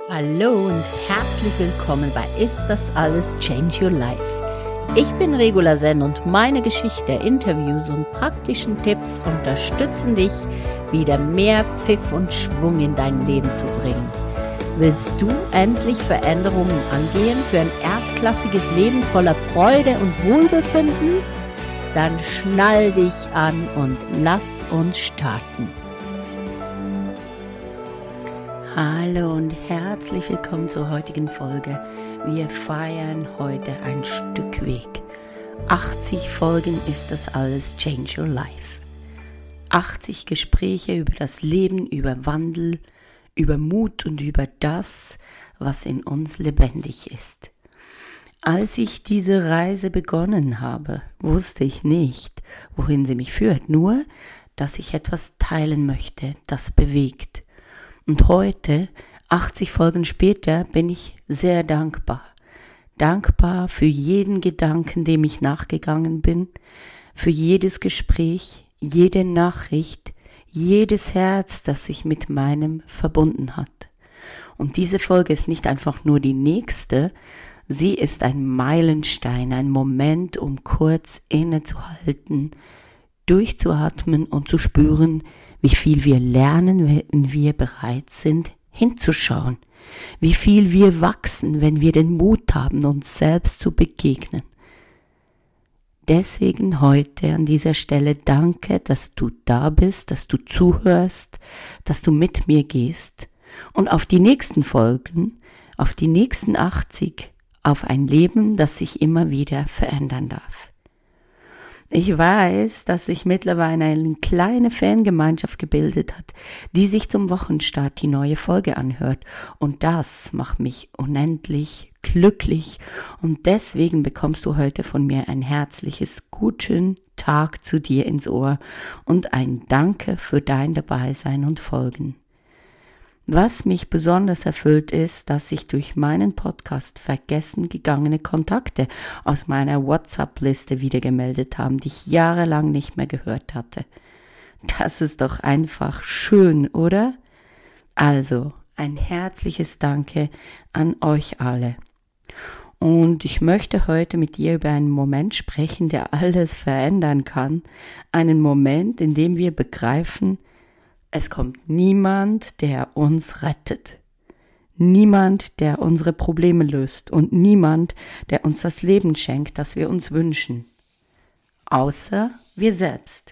Hallo und herzlich willkommen bei Ist das alles Change Your Life? Ich bin Regula Sen und meine Geschichte, Interviews und praktischen Tipps unterstützen dich, wieder mehr Pfiff und Schwung in dein Leben zu bringen. Willst du endlich Veränderungen angehen für ein erstklassiges Leben voller Freude und Wohlbefinden? Dann schnall dich an und lass uns starten. Hallo und herzlich willkommen zur heutigen Folge. Wir feiern heute ein Stück Weg. 80 Folgen Ist das alles Change Your Life. 80 Gespräche über das Leben, über Wandel, über Mut und über das, was in uns lebendig ist. Als ich diese Reise begonnen habe, wusste ich nicht, wohin sie mich führt, nur, dass ich etwas teilen möchte, das bewegt. Und heute, 80 Folgen später, bin ich sehr dankbar. Dankbar für jeden Gedanken, dem ich nachgegangen bin, für jedes Gespräch, jede Nachricht, jedes Herz, das sich mit meinem verbunden hat. Und diese Folge ist nicht einfach nur die nächste, sie ist ein Meilenstein, ein Moment, um kurz innezuhalten, durchzuatmen und zu spüren, wie viel wir lernen, wenn wir bereit sind, hinzuschauen. Wie viel wir wachsen, wenn wir den Mut haben, uns selbst zu begegnen. Deswegen heute an dieser Stelle danke, dass du da bist, dass du zuhörst, dass du mit mir gehst und auf die nächsten Folgen, auf die nächsten 80, auf ein Leben, das sich immer wieder verändern darf. Ich weiß, dass sich mittlerweile eine kleine Fangemeinschaft gebildet hat, die sich zum Wochenstart die neue Folge anhört. Und das macht mich unendlich glücklich. Und deswegen bekommst du heute von mir ein herzliches Guten Tag zu dir ins Ohr und ein Danke für dein Dabeisein und Folgen. Was mich besonders erfüllt ist, dass sich durch meinen Podcast vergessen gegangene Kontakte aus meiner WhatsApp-Liste wieder gemeldet haben, die ich jahrelang nicht mehr gehört hatte. Das ist doch einfach schön, oder? Also, ein herzliches Danke an euch alle. Und ich möchte heute mit dir über einen Moment sprechen, der alles verändern kann. Einen Moment, in dem wir begreifen, es kommt niemand, der uns rettet. Niemand, der unsere Probleme löst und niemand, der uns das Leben schenkt, das wir uns wünschen. Außer wir selbst.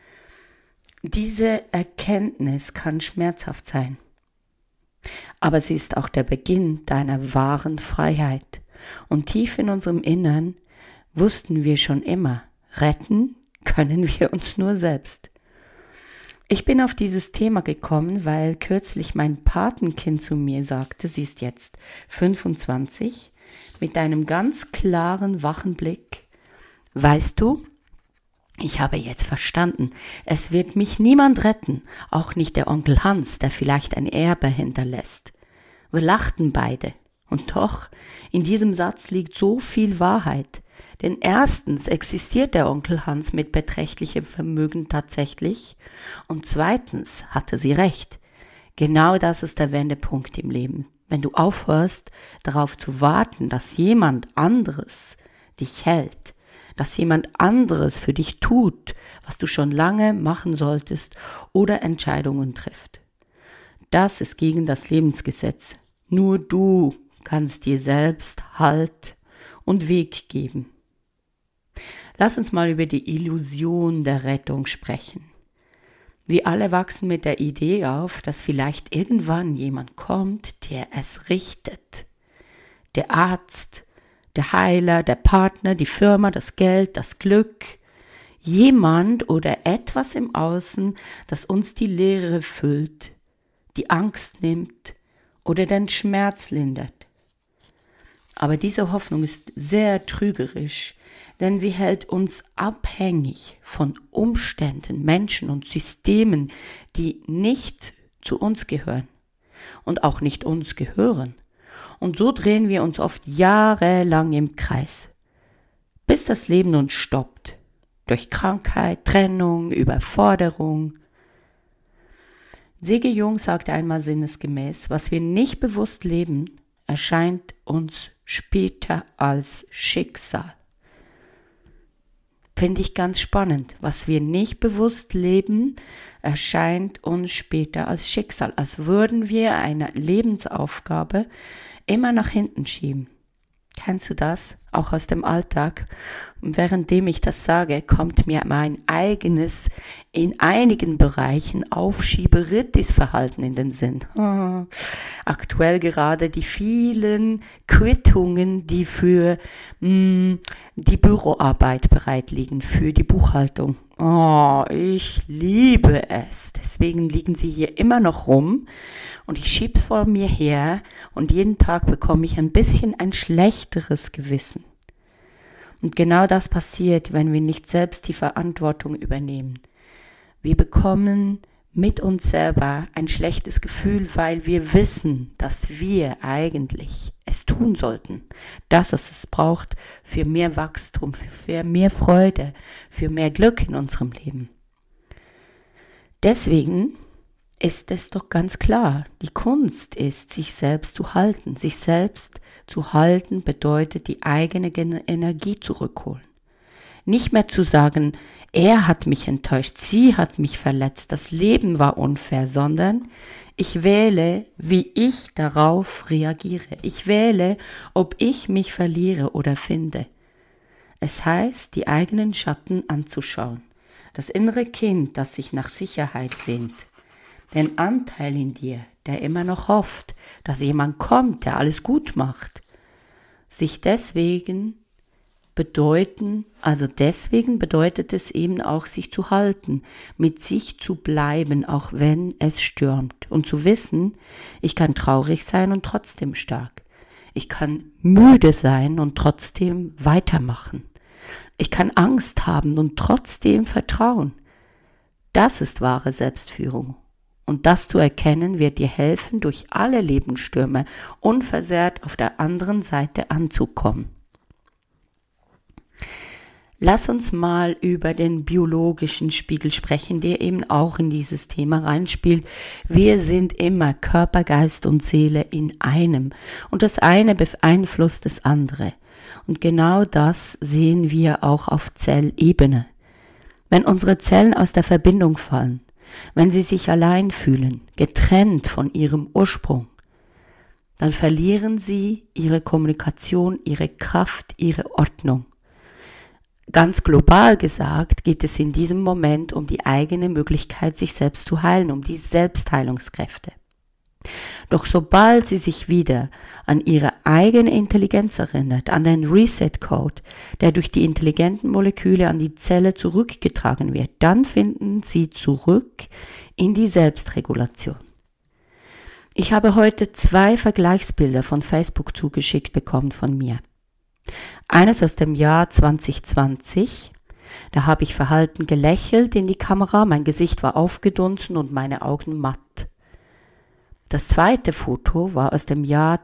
Diese Erkenntnis kann schmerzhaft sein. Aber sie ist auch der Beginn deiner wahren Freiheit. Und tief in unserem Innern wussten wir schon immer, retten können wir uns nur selbst. Ich bin auf dieses Thema gekommen, weil kürzlich mein Patenkind zu mir sagte, sie ist jetzt 25, mit einem ganz klaren, wachen Blick. Weißt du, ich habe jetzt verstanden, es wird mich niemand retten, auch nicht der Onkel Hans, der vielleicht ein Erbe hinterlässt. Wir lachten beide. Und doch, in diesem Satz liegt so viel Wahrheit. Denn erstens existiert der Onkel Hans mit beträchtlichem Vermögen tatsächlich und zweitens hatte sie recht. Genau das ist der Wendepunkt im Leben. Wenn du aufhörst, darauf zu warten, dass jemand anderes dich hält, dass jemand anderes für dich tut, was du schon lange machen solltest oder Entscheidungen trifft. Das ist gegen das Lebensgesetz. Nur du kannst dir selbst Halt und Weg geben. Lass uns mal über die Illusion der Rettung sprechen. Wir alle wachsen mit der Idee auf, dass vielleicht irgendwann jemand kommt, der es richtet. Der Arzt, der Heiler, der Partner, die Firma, das Geld, das Glück. Jemand oder etwas im Außen, das uns die Leere füllt, die Angst nimmt oder den Schmerz lindert. Aber diese Hoffnung ist sehr trügerisch, denn sie hält uns abhängig von Umständen, Menschen und Systemen, die nicht zu uns gehören und auch nicht uns gehören. Und so drehen wir uns oft jahrelang im Kreis, bis das Leben uns stoppt, durch Krankheit, Trennung, Überforderung. C.G. Jung sagte einmal sinnesgemäß, was wir nicht bewusst leben, erscheint uns später als Schicksal. Finde ich ganz spannend. Was wir nicht bewusst leben, erscheint uns später als Schicksal, als würden wir eine Lebensaufgabe immer nach hinten schieben. Kennst du das? Auch aus dem Alltag. Und währenddem ich das sage, kommt mir mein eigenes, in einigen Bereichen Aufschieberitis-Verhalten in den Sinn. Aktuell gerade die vielen Quittungen, die für die Büroarbeit bereit liegen, für die Buchhaltung. Ich liebe es. Deswegen liegen sie hier immer noch rum und ich schieb's vor mir her und jeden Tag bekomme ich ein bisschen ein schlechteres Gewissen. Und genau das passiert, wenn wir nicht selbst die Verantwortung übernehmen. Wir bekommen mit uns selber ein schlechtes Gefühl, weil wir wissen, dass wir eigentlich es tun sollten, dass es braucht für mehr Wachstum, für mehr Freude, für mehr Glück in unserem Leben. Deswegen ist es doch ganz klar, die Kunst ist, sich selbst zu halten. Sich selbst zu halten bedeutet, die eigene Energie zurückholen. Nicht mehr zu sagen, er hat mich enttäuscht, sie hat mich verletzt, das Leben war unfair, sondern ich wähle, wie ich darauf reagiere. Ich wähle, ob ich mich verliere oder finde. Es heißt, die eigenen Schatten anzuschauen. Das innere Kind, das sich nach Sicherheit sehnt. Den Anteil in dir, der immer noch hofft, dass jemand kommt, der alles gut macht. Deswegen bedeutet es eben auch, sich zu halten, mit sich zu bleiben, auch wenn es stürmt. Und zu wissen, ich kann traurig sein und trotzdem stark. Ich kann müde sein und trotzdem weitermachen. Ich kann Angst haben und trotzdem vertrauen. Das ist wahre Selbstführung. Und das zu erkennen, wird dir helfen, durch alle Lebensstürme unversehrt auf der anderen Seite anzukommen. Lass uns mal über den biologischen Spiegel sprechen, der eben auch in dieses Thema reinspielt. Wir sind immer Körper, Geist und Seele in einem und das eine beeinflusst das andere. Und genau das sehen wir auch auf Zellebene. Wenn unsere Zellen aus der Verbindung fallen, wenn sie sich allein fühlen, getrennt von ihrem Ursprung, dann verlieren sie ihre Kommunikation, ihre Kraft, ihre Ordnung. Ganz global gesagt geht es in diesem Moment um die eigene Möglichkeit, sich selbst zu heilen, um die Selbstheilungskräfte. Doch sobald sie sich wieder an ihre eigene Intelligenz erinnert, an den Reset-Code, der durch die intelligenten Moleküle an die Zelle zurückgetragen wird, dann finden sie zurück in die Selbstregulation. Ich habe heute 2 Vergleichsbilder von Facebook zugeschickt bekommen von mir. Eines aus dem Jahr 2020, da habe ich verhalten gelächelt in die Kamera, mein Gesicht war aufgedunsen und meine Augen matt. Das zweite Foto war aus dem Jahr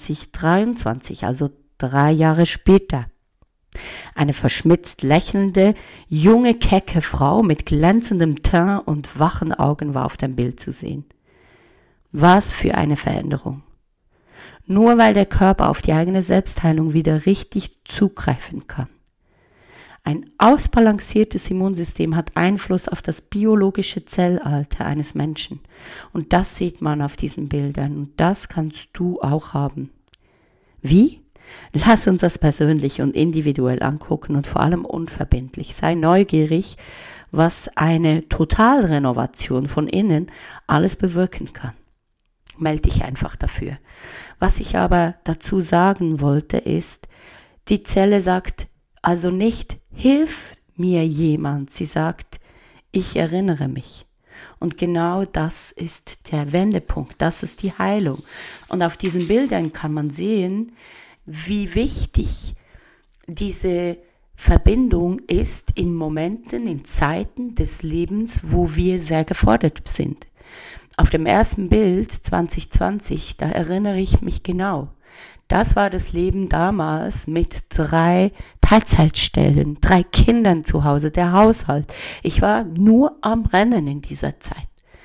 2023, also 3 Jahre später. Eine verschmitzt lächelnde, junge, kecke Frau mit glänzendem Teint und wachen Augen war auf dem Bild zu sehen. Was für eine Veränderung. Nur weil der Körper auf die eigene Selbstheilung wieder richtig zugreifen kann. Ein ausbalanciertes Immunsystem hat Einfluss auf das biologische Zellalter eines Menschen. Und das sieht man auf diesen Bildern. Und das kannst du auch haben. Wie? Lass uns das persönlich und individuell angucken und vor allem unverbindlich. Sei neugierig, was eine Totalrenovation von innen alles bewirken kann. Melde dich einfach dafür. Was ich aber dazu sagen wollte ist, die Zelle sagt also nicht, hilf mir jemand. Sie sagt, ich erinnere mich. Und genau das ist der Wendepunkt, das ist die Heilung. Und auf diesen Bildern kann man sehen, wie wichtig diese Verbindung ist in Momenten, in Zeiten des Lebens, wo wir sehr gefordert sind. Auf dem ersten Bild 2020, da erinnere ich mich genau. Das war das Leben damals mit 3 Teilzeitstellen, 3 Kindern zu Hause, der Haushalt. Ich war nur am Rennen in dieser Zeit.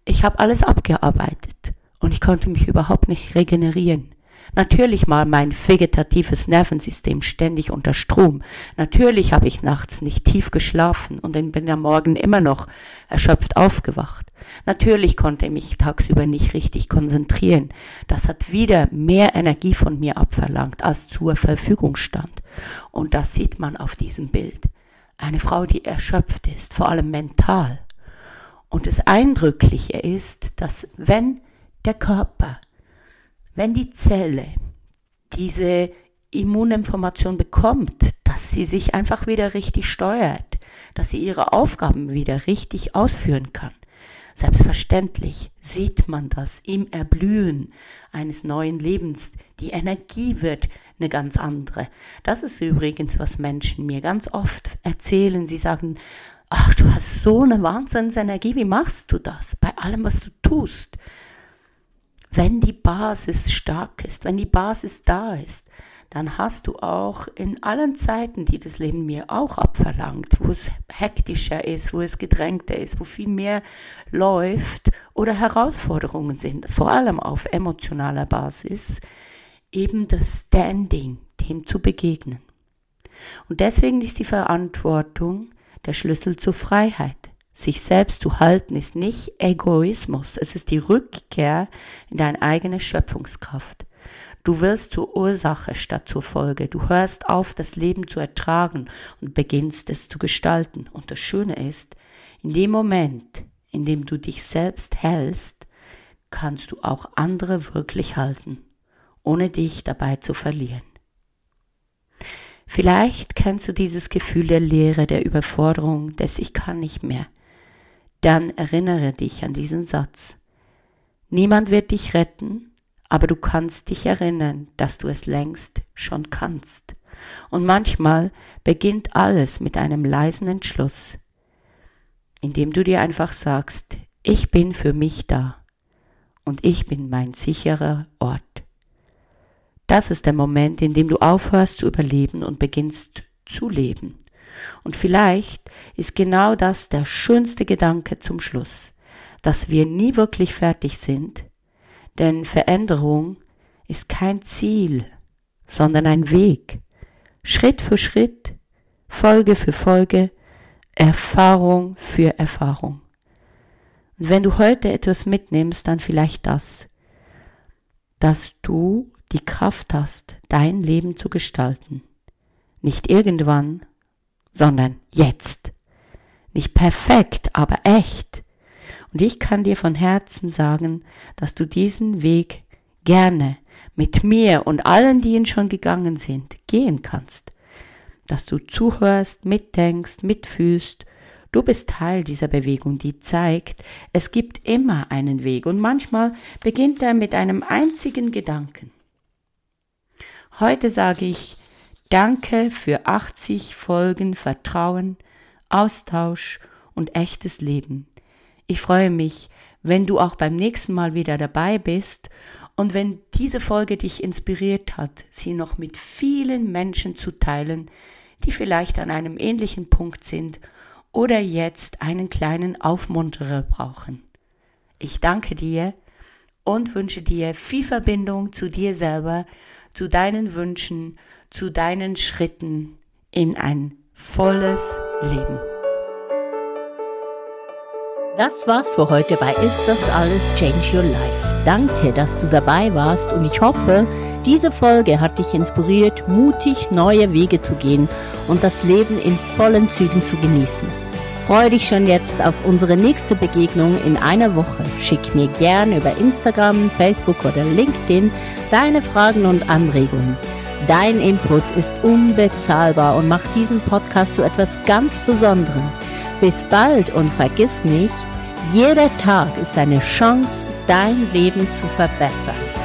Ich habe alles abgearbeitet und ich konnte mich überhaupt nicht regenerieren. Natürlich war mein vegetatives Nervensystem ständig unter Strom. Natürlich habe ich nachts nicht tief geschlafen und bin am Morgen immer noch erschöpft aufgewacht. Natürlich konnte ich mich tagsüber nicht richtig konzentrieren. Das hat wieder mehr Energie von mir abverlangt, als zur Verfügung stand. Und das sieht man auf diesem Bild. Eine Frau, die erschöpft ist, vor allem mental. Und das Eindrückliche ist, dass wenn der Körper, wenn die Zelle diese Immuninformation bekommt, dass sie sich einfach wieder richtig steuert, dass sie ihre Aufgaben wieder richtig ausführen kann. Selbstverständlich sieht man das im Erblühen eines neuen Lebens. Die Energie wird eine ganz andere. Das ist übrigens, was Menschen mir ganz oft erzählen. Sie sagen, ach, du hast so eine Wahnsinnsenergie, wie machst du das bei allem, was du tust? Wenn die Basis stark ist, wenn die Basis da ist, dann hast du auch in allen Zeiten, die das Leben mir auch abverlangt, wo es hektischer ist, wo es gedrängter ist, wo viel mehr läuft oder Herausforderungen sind, vor allem auf emotionaler Basis, eben das Standing, dem zu begegnen. Und deswegen ist die Verantwortung der Schlüssel zur Freiheit. Sich selbst zu halten ist nicht Egoismus, es ist die Rückkehr in deine eigene Schöpfungskraft. Du wirst zur Ursache statt zur Folge. Du hörst auf, das Leben zu ertragen und beginnst es zu gestalten. Und das Schöne ist, in dem Moment, in dem du dich selbst hältst, kannst du auch andere wirklich halten, ohne dich dabei zu verlieren. Vielleicht kennst du dieses Gefühl der Leere, der Überforderung, des Ich kann nicht mehr. Dann erinnere dich an diesen Satz. Niemand wird dich retten, aber du kannst dich erinnern, dass du es längst schon kannst. Und manchmal beginnt alles mit einem leisen Entschluss, indem du dir einfach sagst, ich bin für mich da und ich bin mein sicherer Ort. Das ist der Moment, in dem du aufhörst zu überleben und beginnst zu leben. Und vielleicht ist genau das der schönste Gedanke zum Schluss, dass wir nie wirklich fertig sind, denn Veränderung ist kein Ziel, sondern ein Weg. Schritt für Schritt, Folge für Folge, Erfahrung für Erfahrung. Und wenn du heute etwas mitnimmst, dann vielleicht das, dass du die Kraft hast, dein Leben zu gestalten. Nicht irgendwann, sondern jetzt. Nicht perfekt, aber echt. Und ich kann dir von Herzen sagen, dass du diesen Weg gerne mit mir und allen, die ihn schon gegangen sind, gehen kannst. Dass du zuhörst, mitdenkst, mitfühlst. Du bist Teil dieser Bewegung, die zeigt, es gibt immer einen Weg und manchmal beginnt er mit einem einzigen Gedanken. Heute sage ich Danke für 80 Folgen Vertrauen, Austausch und echtes Leben. Ich freue mich, wenn du auch beim nächsten Mal wieder dabei bist und wenn diese Folge dich inspiriert hat, sie noch mit vielen Menschen zu teilen, die vielleicht an einem ähnlichen Punkt sind oder jetzt einen kleinen Aufmunterer brauchen. Ich danke dir und wünsche dir viel Verbindung zu dir selber, zu deinen Wünschen, zu deinen Schritten in ein volles Leben. Das war's für heute bei Ist das alles Change Your Life. Danke, dass du dabei warst und ich hoffe, diese Folge hat dich inspiriert, mutig neue Wege zu gehen und das Leben in vollen Zügen zu genießen. Freue dich schon jetzt auf unsere nächste Begegnung in einer Woche. Schick mir gerne über Instagram, Facebook oder LinkedIn deine Fragen und Anregungen. Dein Input ist unbezahlbar und macht diesen Podcast zu etwas ganz Besonderem. Bis bald und vergiss nicht, jeder Tag ist eine Chance, dein Leben zu verbessern.